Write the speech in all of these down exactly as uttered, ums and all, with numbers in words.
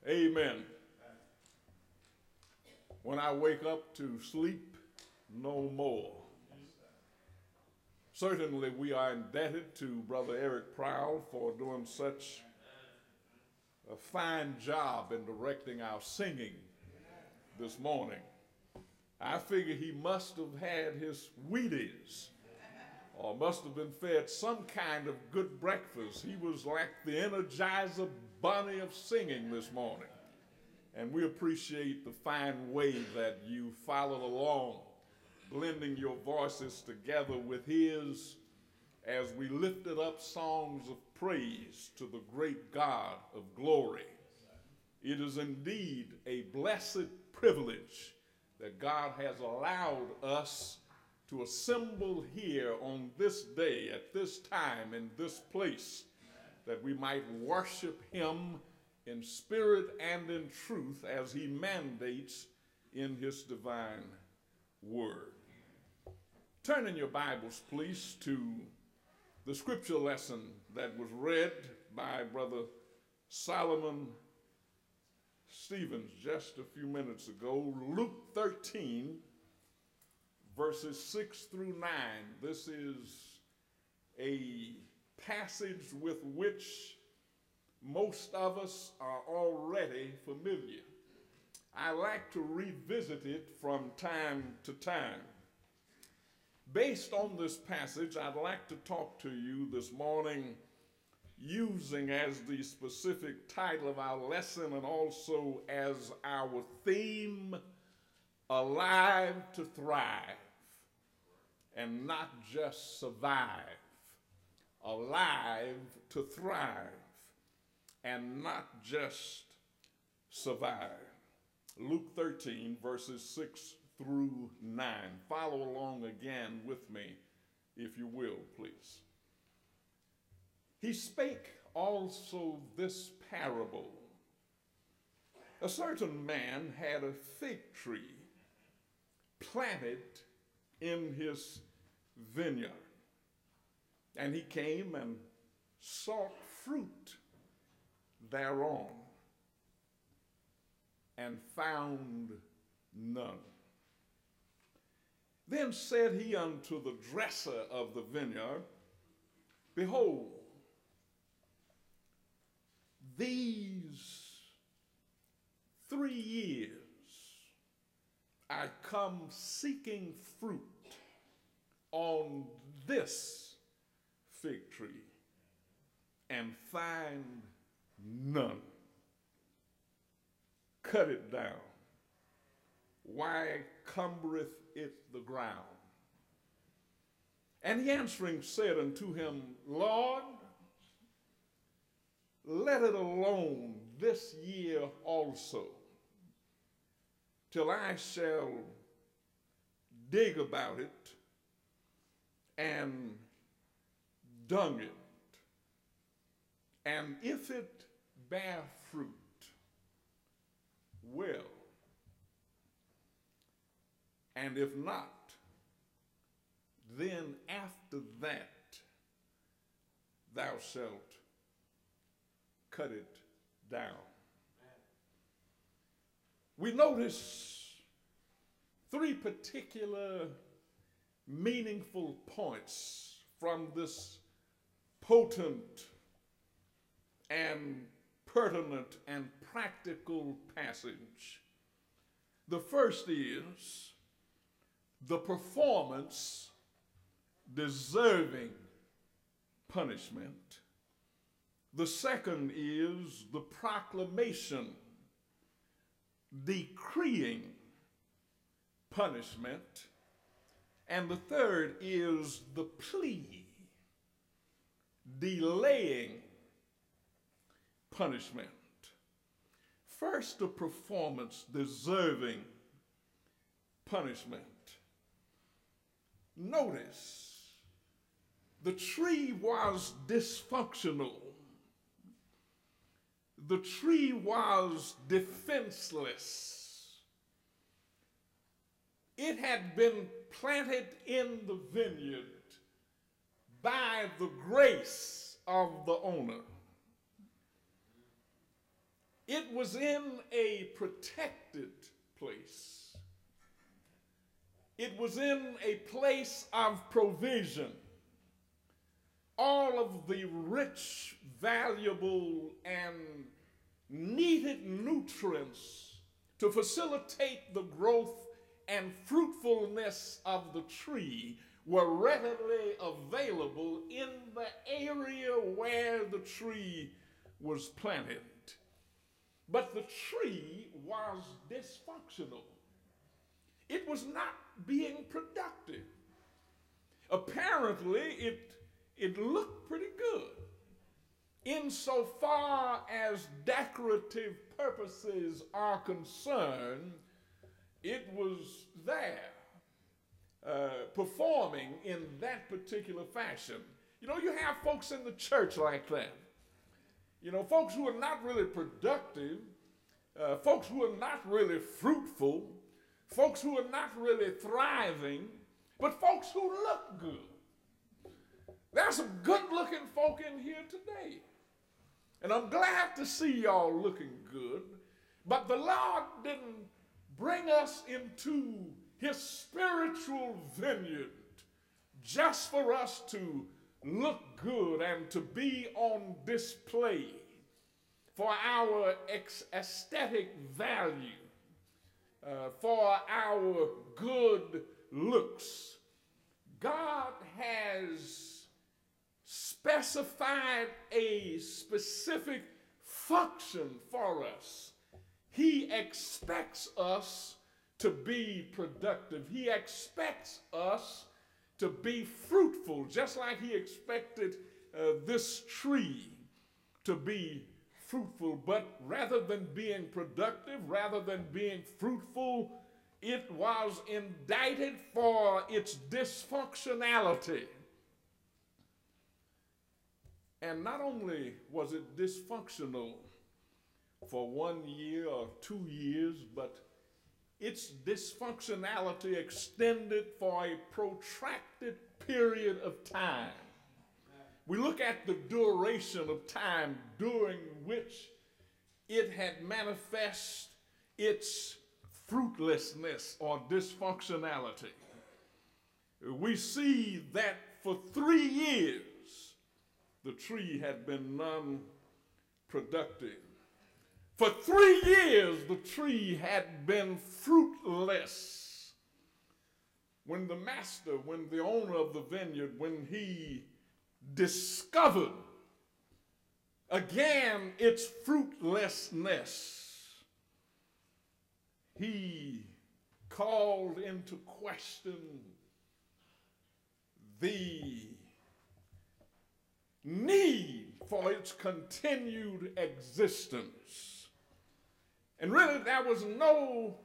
Amen. When I wake up to sleep no more. Certainly we are indebted to Brother Eric Prowl for doing such a fine job in directing our singing this morning. I figure he must have had his Wheaties or must have been fed some kind of good breakfast. He was like the Energizer Bunny of singing this morning. And we appreciate the fine way that you followed along, blending your voices together with his as we lifted up songs of praise to the great God of glory. It is indeed a blessed privilege that God has allowed us to assemble here on this day, at this time, in this place, that we might worship him in spirit and in truth as he mandates in his divine word. Turn in your Bibles, please, to the scripture lesson that was read by Brother Solomon Stevens just a few minutes ago, Luke thirteen, verses six through nine. This is a passage with which most of us are already familiar. I like to revisit it from time to time. Based on this passage, I'd like to talk to you this morning using as the specific title of our lesson and also as our theme, Alive to Thrive, and not just survive. Alive to thrive and not just survive. Luke thirteen, verses six through nine. Follow along again with me, if you will, please. He spake also this parable. A certain man had a fig tree planted in his vineyard, and he came and sought fruit thereon, and found none. Then said he unto the dresser of the vineyard, Behold, these three years I come seeking fruit on this fig tree, and find none. Cut it down. Why cumbereth it the ground? And he answering said unto him, Lord, let it alone this year also, till I shall dig about it and dung it. And if it bear fruit, well, and if not, then after that thou shalt cut it down. We notice three particular meaningful points from this potent and pertinent and practical passage. The first is the performance deserving punishment. The second is the proclamation decreeing punishment. And the third is the plea delaying punishment. First, the performance deserving punishment. Notice, the tree was dysfunctional. The tree was defenseless. It had been planted in the vineyard by the grace of the owner. It was in a protected place. It was in a place of provision. All of the rich, valuable, and needed nutrients to facilitate the growth and fruitfulness of the tree were readily available in the area where the tree was planted. But the tree was dysfunctional. It was not being productive. Apparently, it, it looked pretty good insofar as decorative purposes are concerned. It was there, uh, performing in that particular fashion. You know, you have folks in the church like that. You know, folks who are not really productive, uh, folks who are not really fruitful, folks who are not really thriving, but folks who look good. There's some good-looking folk in here today. And I'm glad to see y'all looking good, but the Lord didn't bring us into his spiritual vineyard just for us to look good and to be on display for our aesthetic value, uh, for our good looks. God has specified a specific function for us. He expects us to be productive. He expects us to be fruitful, just like he expected uh, this tree to be fruitful. But rather than being productive, rather than being fruitful, it was indicted for its dysfunctionality. And not only was it dysfunctional for one year or two years, but its dysfunctionality extended for a protracted period of time. We look at the duration of time during which it had manifest its fruitlessness or dysfunctionality. We see that for three years, the tree had been non-productive. For three years, the tree had been fruitless. When the master, when the owner of the vineyard, when he discovered again its fruitlessness, he called into question the need for its continued existence. And really, there was no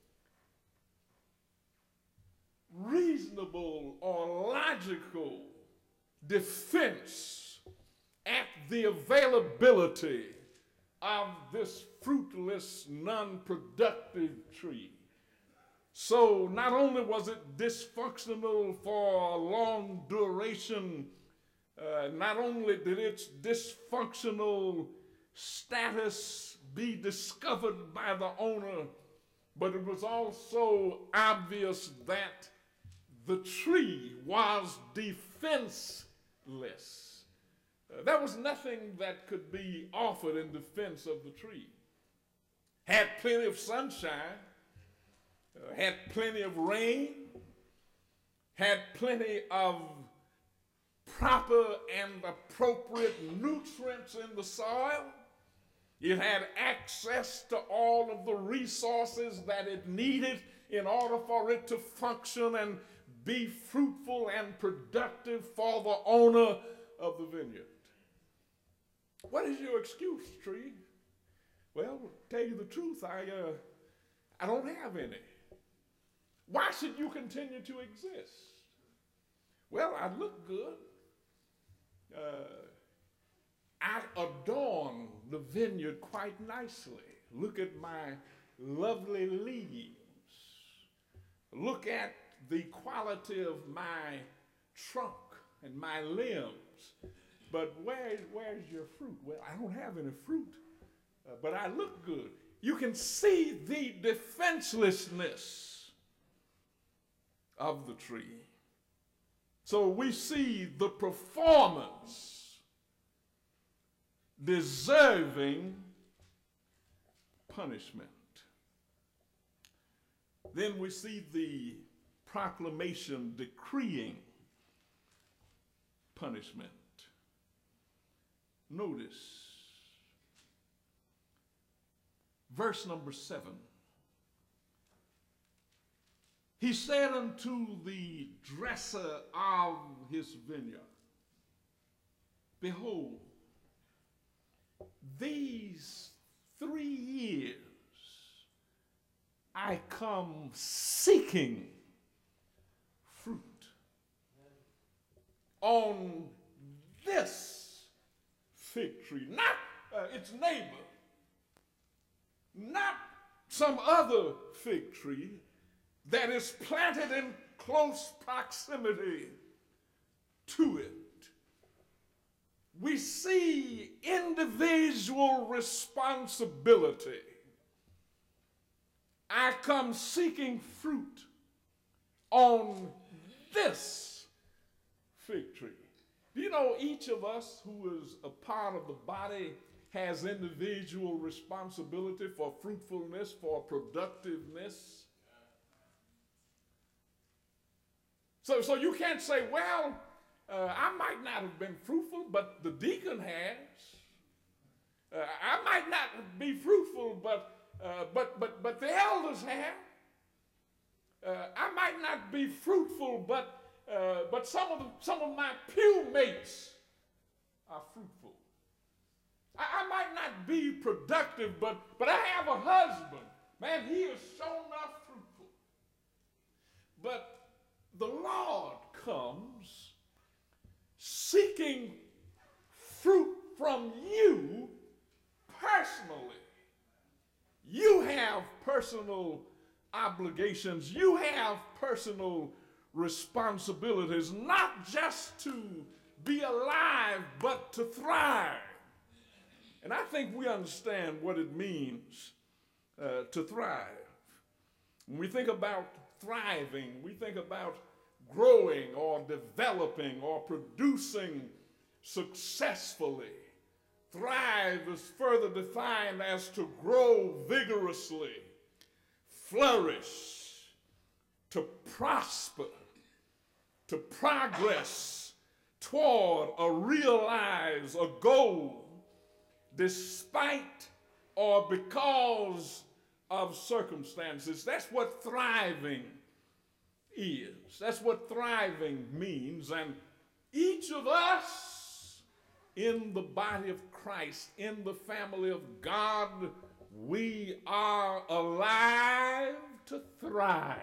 reasonable or logical defense at the availability of this fruitless, non-productive tree. So not only was it dysfunctional for a long duration, uh, not only did its dysfunctional status be discovered by the owner, but it was also obvious that the tree was defenseless. Uh, there was nothing that could be offered in defense of the tree. Had plenty of sunshine, uh, had plenty of rain, had plenty of proper and appropriate nutrients in the soil. It had access to all of the resources that it needed in order for it to function and be fruitful and productive for the owner of the vineyard. What is your excuse, tree? Well, to tell you the truth, I, uh, I don't have any. Why should you continue to exist? Well, I look good. Uh, I adorn the vineyard quite nicely. Look at my lovely leaves. Look at the quality of my trunk and my limbs. But where, where's your fruit? Well, I don't have any fruit. uh, but I look good. You can see the defenselessness of the tree. So we see the performance deserving punishment. Then we see the proclamation decreeing punishment. Notice verse number seven. He said unto the dresser of his vineyard, behold, these three years I come seeking fruit on this fig tree, not uh, its neighbor, not some other fig tree that is planted in close proximity to it. We see individual responsibility. I come seeking fruit on this fig tree. Do you know each of us who is a part of the body has individual responsibility for fruitfulness, for productiveness? So, so you can't say, well, uh, I might not have been fruitful, but the deacon has. Uh, I might not be fruitful, but, uh, but, but, but the elders have. Uh, I might not be fruitful, but, uh, but some, of the, some of my pew mates are fruitful. I, I might not be productive, but, but I have a husband. Man, he is shown enough fruitful. But the Lord comes seeking fruit from you personally. You have personal obligations. You have personal responsibilities, not just to be alive, but to thrive. And I think we understand what it means uh, to thrive. When we think about thriving, we think about growing or developing or producing successfully. Thrive is further defined as to grow vigorously, flourish, to prosper, to progress toward or realize a goal despite or because of circumstances. That's what thriving is. That's what thriving means. And each of us in the body of Christ, in the family of God, we are alive to thrive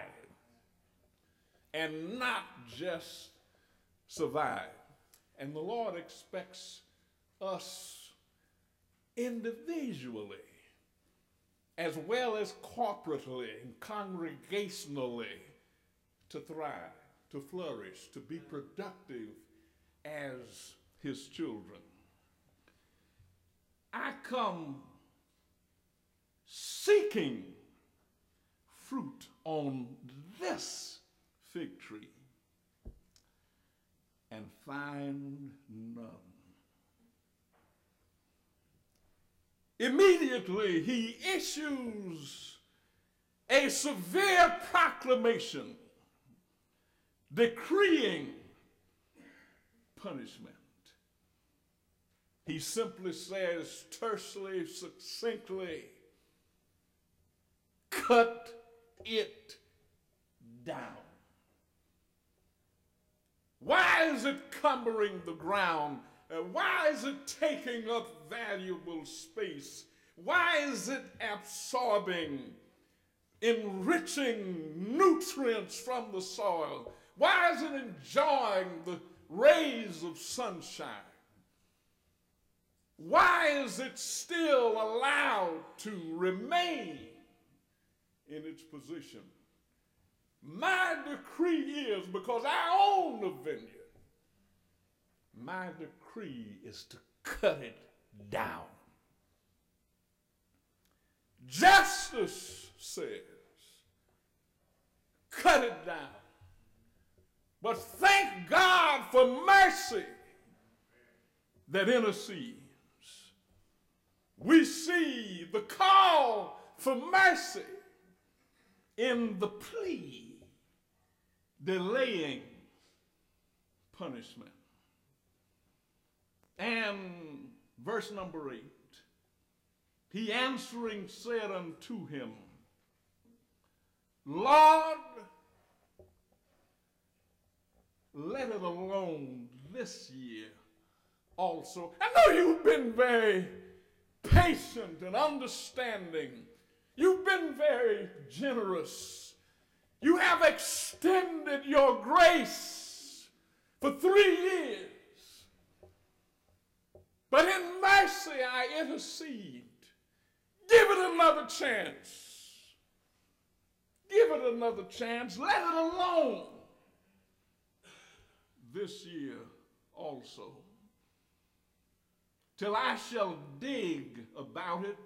and not just survive. And the Lord expects us individually as well as corporately and congregationally to thrive, to flourish, to be productive as his children. I come seeking fruit on this fig tree and find none. Immediately he issues a severe proclamation decreeing punishment. He simply says tersely, succinctly, cut it down. Why is it cumbering the ground? Uh, why is it taking up valuable space? Why is it absorbing, enriching nutrients from the soil? Why is it enjoying the rays of sunshine? Why is it still allowed to remain in its position? My decree is, because I own the vineyard, my decree is to cut it down. Justice says, cut it down. But thank God for mercy that intercedes. We see the call for mercy in the plea, delaying punishment. And verse number eight, he answering said unto him, Lord, let it alone this year also. I know you've been very patient and understanding. You've been very generous. You have extended your grace for three years. But in mercy I intercede. Give it another chance. Give it another chance. Let it alone this year also, till I shall dig about it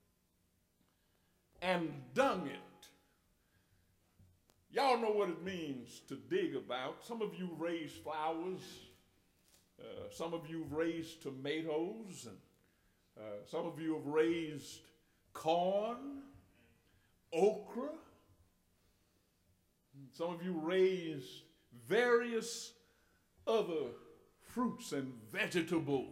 and dung it. Y'all know what it means to dig about. Some of you raise flowers. Uh, some of you have raised tomatoes. And uh, some of you have raised corn, okra. Some of you raised various other fruits and vegetables.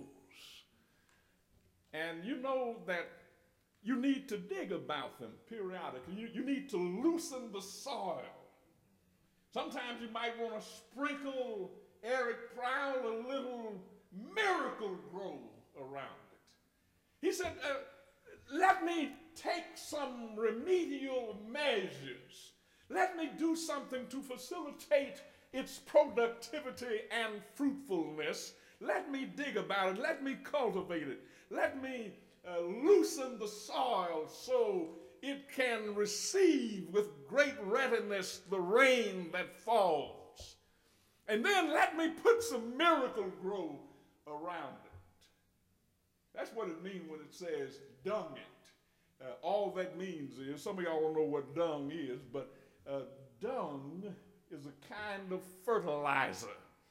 And you know that you need to dig about them periodically. You, you need to loosen the soil. Sometimes you might want to sprinkle Eric Prowl a little miracle grow around it. He said, uh, let me take some remedial measures. Let me do something to facilitate its productivity and fruitfulness. Let me dig about it. Let me cultivate it. Let me uh, loosen the soil so it can receive with great readiness the rain that falls. And then let me put some miracle grow around it. That's what it means when it says dung it. Uh, all that means is, some of y'all don't know what dung is, but uh, dung is a kind of fertilizer.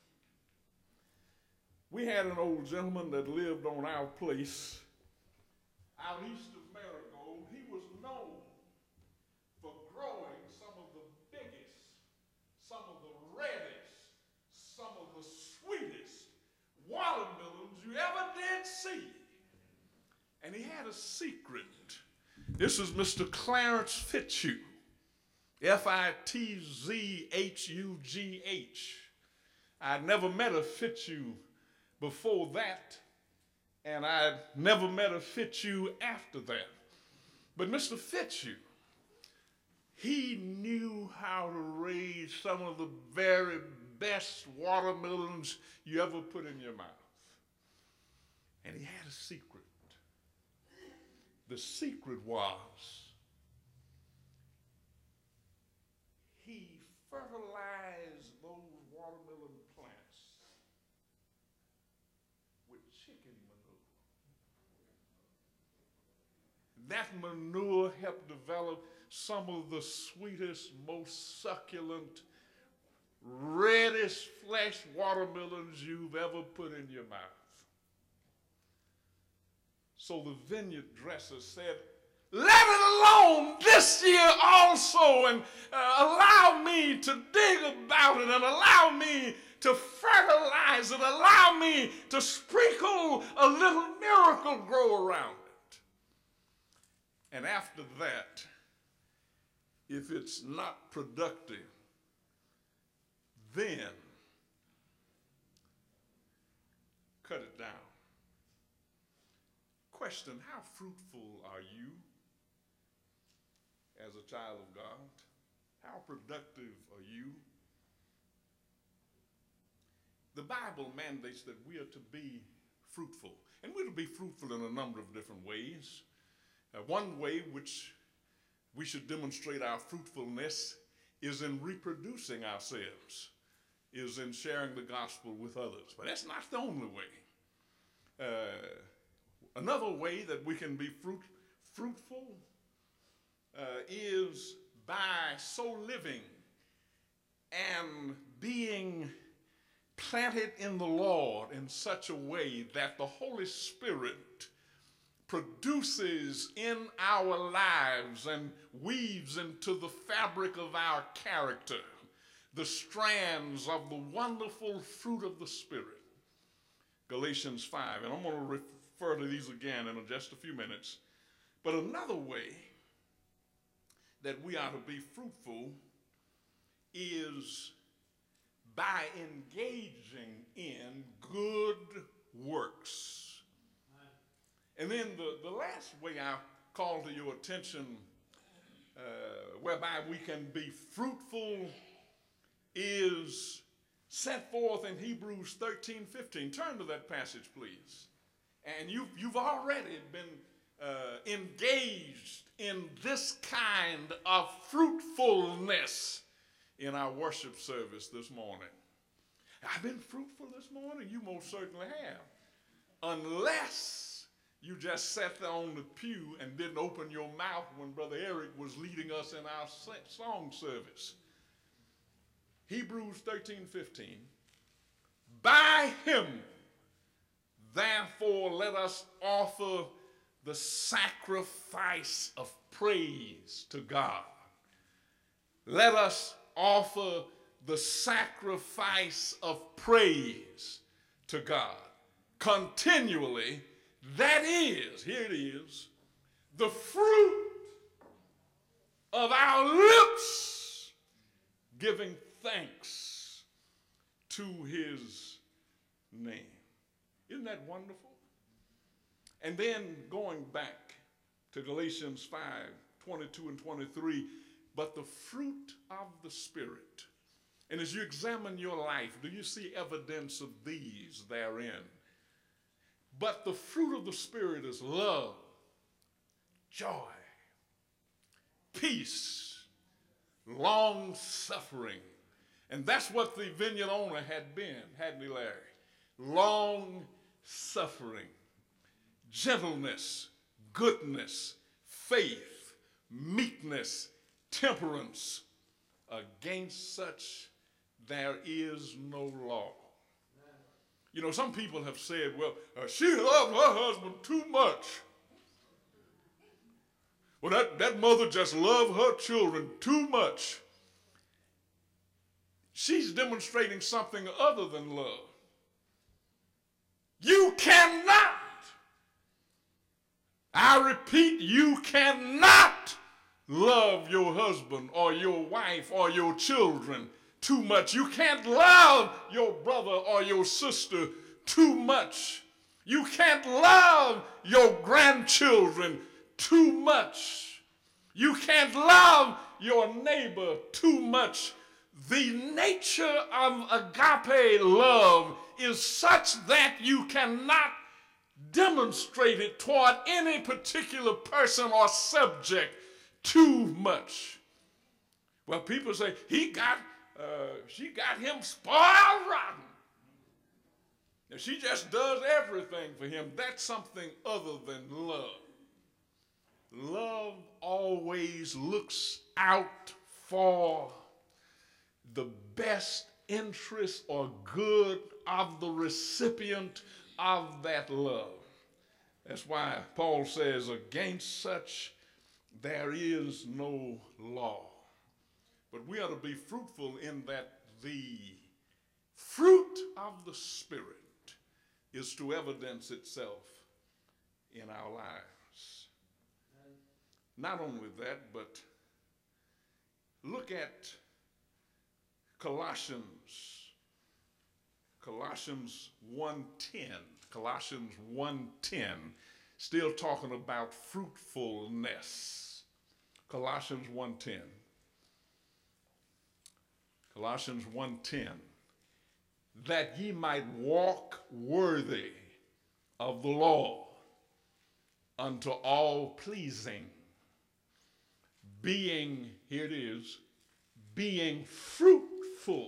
We had an old gentleman that lived on our place out east of Marigold. He was known for growing some of the biggest, some of the reddest, some of the sweetest watermelons you ever did see. And he had a secret. This is Mister Clarence Fitzhugh. F I T Z H U G H. I'd never met a Fitzhugh before that, and I'd never met a Fitzhugh after that. But Mister Fitzhugh, he knew how to raise some of the very best watermelons you ever put in your mouth. And he had a secret. The secret was he fertilized those watermelon plants with chicken manure. That manure helped develop some of the sweetest, most succulent, reddish flesh watermelons you've ever put in your mouth. So the vineyard dresser said, let it alone this year also, and uh, allow me to dig about it, and allow me to fertilize it, allow me to sprinkle a little miracle grow around it. And after that, if it's not productive, then cut it down. Question, how fruitful are you as a child of God? How productive are you? The Bible mandates that we are to be fruitful, and we're to be fruitful in a number of different ways. Uh, one way which we should demonstrate our fruitfulness is in reproducing ourselves, is in sharing the gospel with others. But that's not the only way. Uh, Another way that we can be fruit, fruitful uh, is by so living and being planted in the Lord in such a way that the Holy Spirit produces in our lives and weaves into the fabric of our character the strands of the wonderful fruit of the Spirit. Galatians five, and I'm going to refer to these again in just a few minutes. But another way that we are to be fruitful is by engaging in good works. And then the, the last way I call to your attention uh, whereby we can be fruitful is set forth in Hebrews thirteen fifteen. Turn to that passage, please. And you've, you've already been uh, engaged in this kind of fruitfulness in our worship service this morning. I've been fruitful this morning. You most certainly have. Unless you just sat there on the pew and didn't open your mouth when Brother Eric was leading us in our song service. Hebrews thirteen fifteen. By him, therefore, let us offer the sacrifice of praise to God. Let us offer the sacrifice of praise to God continually. That is, here it is, the fruit of our lips, giving thanks to his name. Isn't that wonderful? And then going back to Galatians five, twenty-two and twenty-three, but the fruit of the Spirit. And as you examine your life, do you see evidence of these therein? But the fruit of the Spirit is love, joy, peace, long-suffering. And that's what the vineyard owner had been, hadn't he, Larry? Long-suffering, gentleness, goodness, faith, meekness, temperance. Against such there is no law. You know, some people have said, well, uh, she loved her husband too much. Well, that, that mother just loved her children too much. She's demonstrating something other than love. You cannot, I repeat, you cannot love your husband or your wife or your children too much. You can't love your brother or your sister too much. You can't love your grandchildren too much. You can't love your neighbor too much. The nature of agape love is such that you cannot demonstrate it toward any particular person or subject too much. Well, people say, he got, uh, she got him spoiled rotten. And she just does everything for him. That's something other than love. Love always looks out for the best interest or good of the recipient of that love. That's why Paul says, against such there is no law. But we are to be fruitful in that the fruit of the Spirit is to evidence itself in our lives. Not only that, but look at Colossians, Colossians one ten, Colossians one ten, still talking about fruitfulness. Colossians one ten. Colossians one ten. That ye might walk worthy of the law unto all pleasing, being, here it is, being fruitful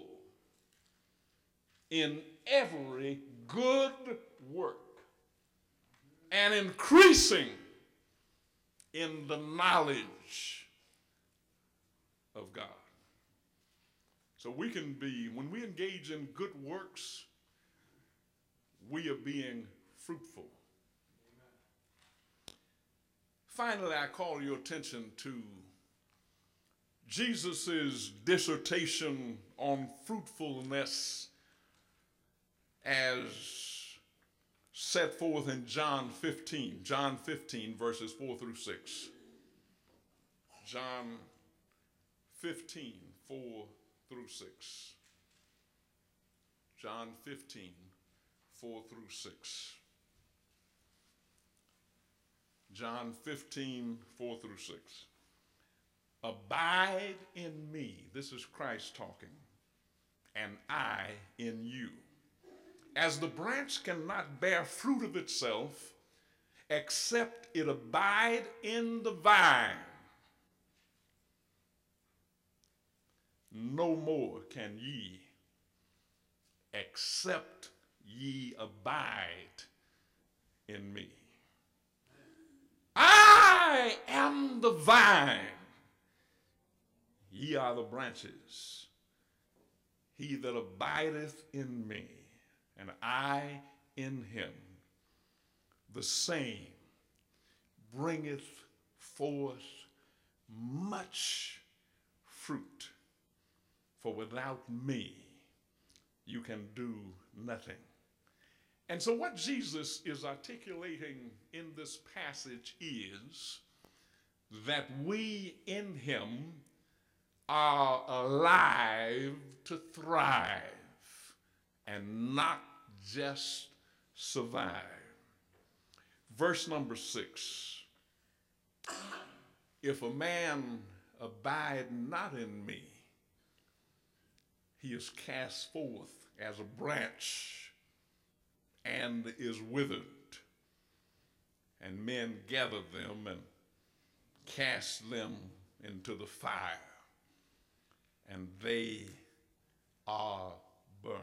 in every good work and increasing in the knowledge of God. So we can be, when we engage in good works, we are being fruitful. Amen. Finally, I call your attention to Jesus' dissertation on fruitfulness as set forth in John fifteen. John fifteen, verses four through six. John fifteen, four through six. John fifteen, four through six. John fifteen, four through six. Abide in me, this is Christ talking, and I in you. As the branch cannot bear fruit of itself except it abide in the vine, no more can ye except ye abide in me. I am the vine, ye are the branches. He that abideth in me, and I in him, the same bringeth forth much fruit. For without me, you can do nothing. And so what Jesus is articulating in this passage is that we in him are alive to thrive and not just survive. Verse number six. If a man abide not in me, he is cast forth as a branch and is withered, and men gather them and cast them into the fire, and they are burned.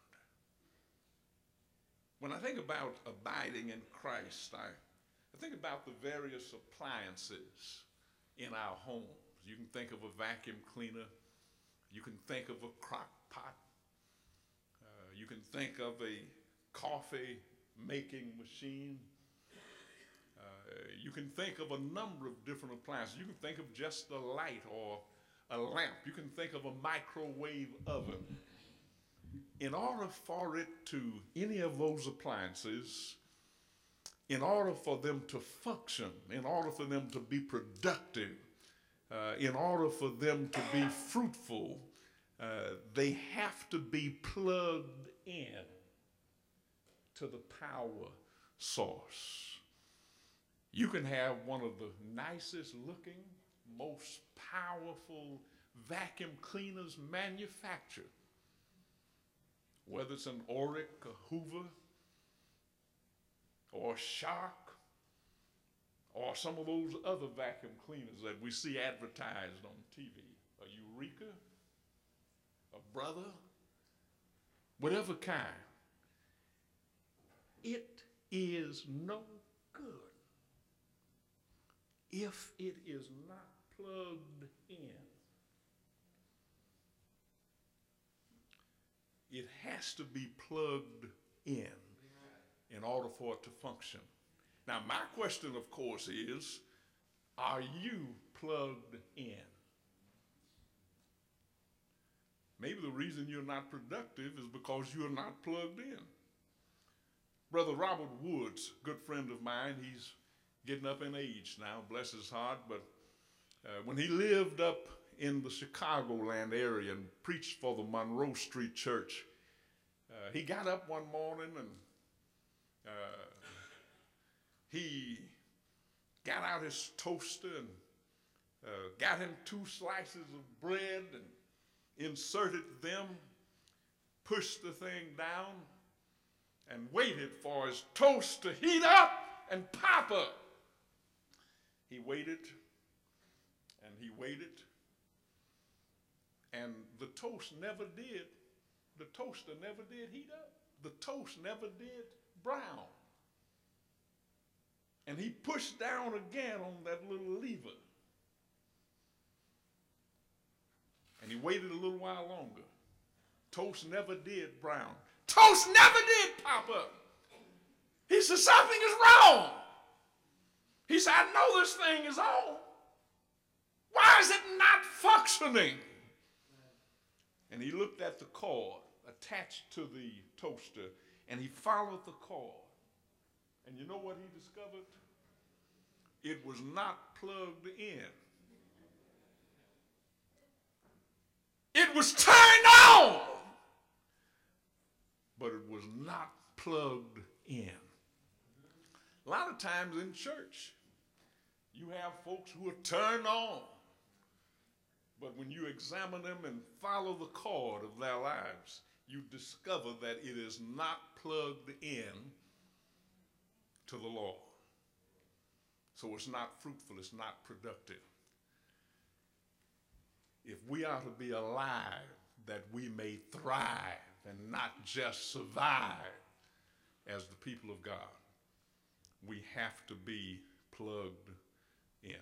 When I think about abiding in Christ, I, I think about the various appliances in our homes. You can think of a vacuum cleaner. You can think of a crock pot. Uh, you can think of a coffee making machine. Uh, you can think of a number of different appliances. You can think of just a light or a lamp. You can think of a microwave oven. In order for it to, any of those appliances, in order for them to function, in order for them to be productive, uh, in order for them to be fruitful, uh, they have to be plugged in to the power source. You can have one of the nicest looking, most powerful vacuum cleaners manufactured, whether it's an Oreck, a Hoover, or a Shark, or some of those other vacuum cleaners that we see advertised on T V, a Eureka, a Brother, whatever kind. It is no good if it is not plugged in. It has to be plugged in in order for it to function. Now, my question, of course, is, are you plugged in? Maybe the reason you're not productive is because you're not plugged in. Brother Robert Woods, good friend of mine, he's getting up in age now, bless his heart, but uh, when he lived up in the Chicagoland area and preached for the Monroe Street Church, uh, he got up one morning and uh, he got out his toaster and uh, got him two slices of bread and inserted them, pushed the thing down, and waited for his toast to heat up and pop up. He waited and he waited, and the toast never did, the toaster never did heat up. The toast never did brown. And he pushed down again on that little lever. waited a little while longer. Toast never did brown. Toast never did pop up. He said, something is wrong. He said, I know this thing is on. Why is it not functioning? And he looked at the cord attached to the toaster, and he followed the cord. And you know what he discovered? It was not plugged in. It was turned on, but it was not plugged in. A lot of times in church, you have folks who are turned on, but when you examine them and follow the cord of their lives, you discover that it is not plugged in to the Lord. So it's not fruitful, it's not productive. If we are to be alive, that we may thrive and not just survive as the people of God, we have to be plugged in.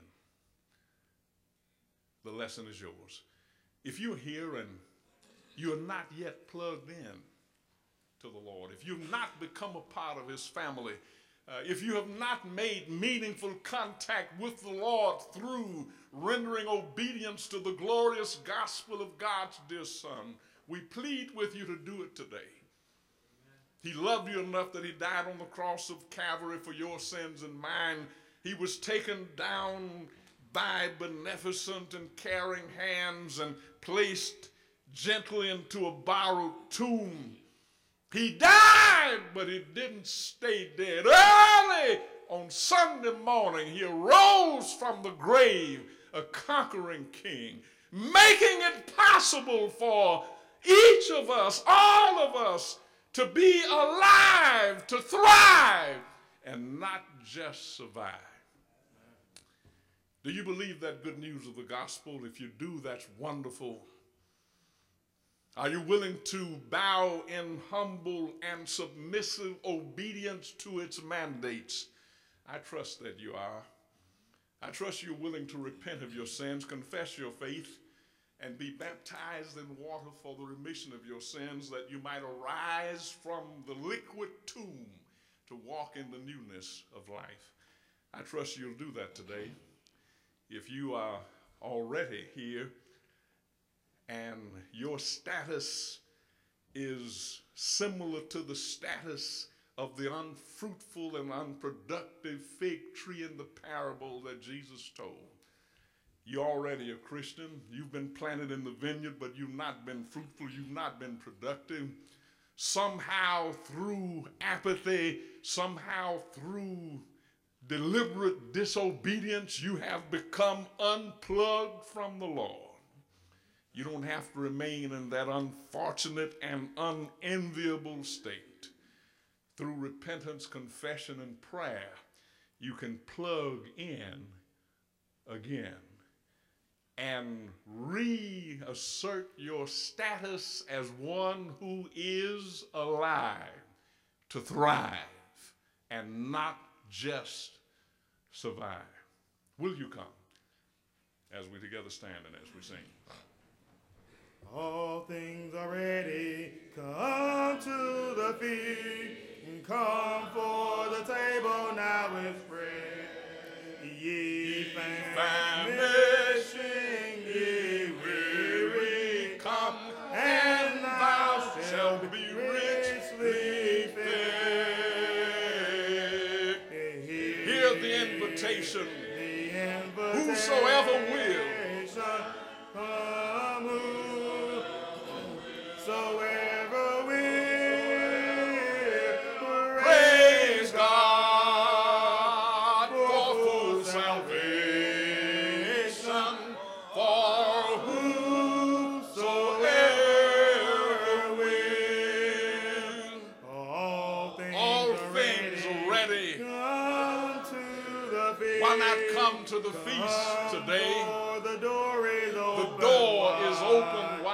The lesson is yours. If you're here and you're not yet plugged in to the Lord, if you've not become a part of his family, uh, if you have not made meaningful contact with the Lord through rendering obedience to the glorious gospel of God's dear Son, we plead with you to do it today. He loved you enough that he died on the cross of Calvary for your sins and mine. He was taken down by beneficent and caring hands and placed gently into a borrowed tomb. He died, but he didn't stay dead. Early on Sunday morning, he arose from the grave, a conquering king, making it possible for each of us, all of us, to be alive, to thrive, and not just survive. Do you believe that good news of the gospel? If you do, that's wonderful. Are you willing to bow in humble and submissive obedience to its mandates? I trust that you are. I trust you're willing to repent of your sins, confess your faith, and be baptized in water for the remission of your sins, that you might arise from the liquid tomb to walk in the newness of life. I trust you'll do that today. If you are already here and your status is similar to the status of the unfruitful and unproductive fig tree in the parable that Jesus told, you're already a Christian. You've been planted in the vineyard, but you've not been fruitful. You've not been productive. Somehow through apathy, somehow through deliberate disobedience, you have become unplugged from the Lord. You don't have to remain in that unfortunate and unenviable state. Through repentance, confession, and prayer, you can plug in again and reassert your status as one who is alive to thrive and not just survive. Will you come as we together stand and as we sing? All things are ready, come to the feast, come for the table now is spread. Ye famishing, ye weary, come, and thou shalt be richly fed. Hear the invitation, The invitation, whosoever will. Come, whosoever will. Praise God for full salvation, for whosoever will. All things, All are, things ready. are ready. Come to the feast. Why not come to the feast today? For the door is The open. door is open